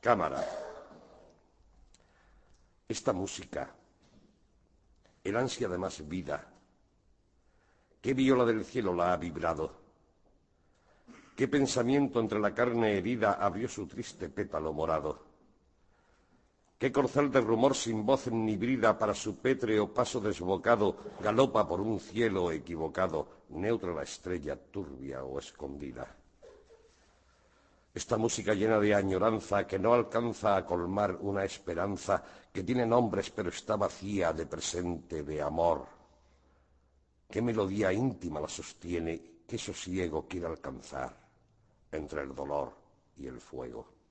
Cámara. Esta música, el ansia de más vida, ¿qué viola del cielo la ha vibrado? ¿Qué pensamiento entre la carne herida abrió su triste pétalo morado? ¿Qué corcel de rumor sin voz ni brida para su pétreo paso desbocado galopa por un cielo equivocado, neutra la estrella turbia o escondida? Esta música llena de añoranza que no alcanza a colmar una esperanza que tiene nombres pero está vacía de presente, de amor. ¿Qué melodía íntima la sostiene? ¿Qué sosiego quiere alcanzar entre el dolor y el fuego?